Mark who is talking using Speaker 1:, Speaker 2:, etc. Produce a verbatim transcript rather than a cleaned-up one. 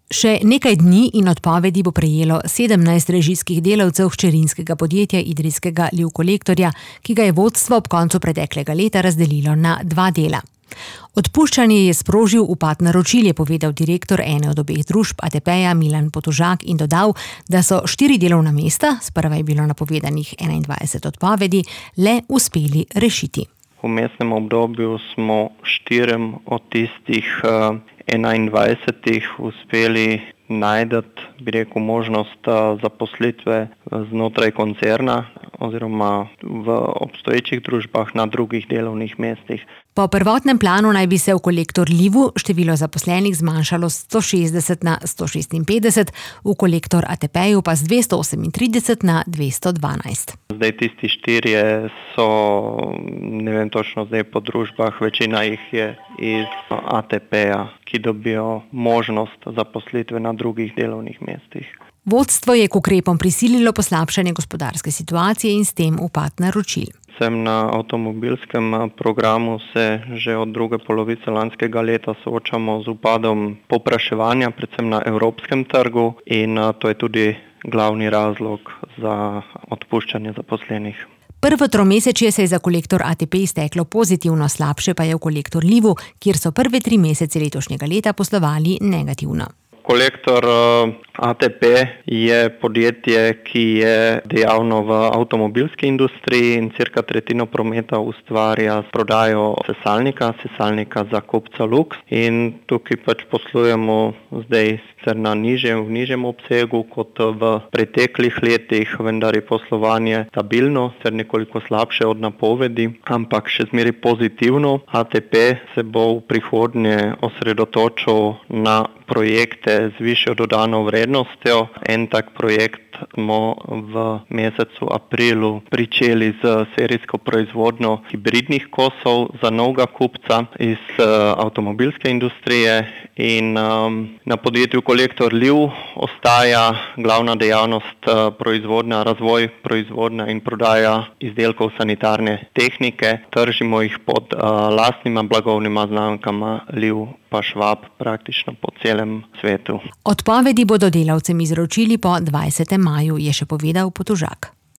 Speaker 1: Še nekaj dni in odpovedi bo prejelo sedemnajst režijskih delavcev hčerinskega podjetja idrijskega Liv Kolektorja, ki ga je vodstvo ob koncu preteklega leta razdelilo na dva dela. Odpuščanje je sprožil upad naročil, je povedal direktor ene od obeh družb A T P-ja Milan Potožak in dodal, da so štiri delovna mesta, sprva je bilo napovedanih enaindvajset odpovedi, le uspeli rešiti.
Speaker 2: V vmesnem obdobju smo štirem od tistih uh, enaindvajsetih uspeli najti, bi rekel, možnost uh, zaposlitve znotraj koncerna oziroma v obstoječih družbah na drugih delovnih mestih.
Speaker 1: Po prvotnem planu naj bi se v Kolektor Livu število zaposlenih zmanjšalo s sto šestdeset na sto šestinpetdeset, v Kolektor A T P-ju pa z dvesto osemintrideset na dvesto dvanajst.
Speaker 2: Zdaj tisti štirje so, ne vem točno zdaj po družbah, večina jih je iz A T P-ja, ki dobijo možnost zaposlitve na drugih delovnih mestih.
Speaker 1: Vodstvo je k ukrepom prisililo poslabšanje gospodarske situacije in s tem upad naročil.
Speaker 2: Sem na avtomobilskem programu se že od druge polovice lanskega leta soočamo z upadom povpraševanja, predvsem na evropskem trgu, in to je tudi glavni razlog za odpuščanje zaposlenih.
Speaker 1: Prvo tromesečje se je za Kolektor A T P izteklo pozitivno, slabše pa je v Kolektor Livu, kjer so prve tri mesece letošnjega leta poslovali negativno.
Speaker 2: Kolektor A T P je podjetje, ki je dejavno v avtomobilski industriji in cirka tretjino prometa ustvarja s prodajo sesalnika, sesalnika za kupca Lux, in tukaj pač poslujemo zdaj sicer na nižjem, v nižjem obsegu kot v preteklih letih, vendar je poslovanje stabilno, sicer nekoliko slabše od napovedi, ampak še zmeraj pozitivno. A T P se bo v prihodnje osredotočil na projekte z višjo dodano vrednostjo. En tak projekt smo v mesecu aprilu pričeli z serijsko proizvodnjo hibridnih kosov za novega kupca iz avtomobilske industrije, in um, na podjetju Kolektor Liv ostaja glavna dejavnost proizvodnja, razvoj proizvodnja in prodaja izdelkov sanitarne tehnike. Tržimo jih pod uh, lastnima blagovnima znamkama Liv pa Švab praktično po celem svetu.
Speaker 1: Odpovedi bodo delavcem izročili po dvajsetem maju, je še povedal Potožak.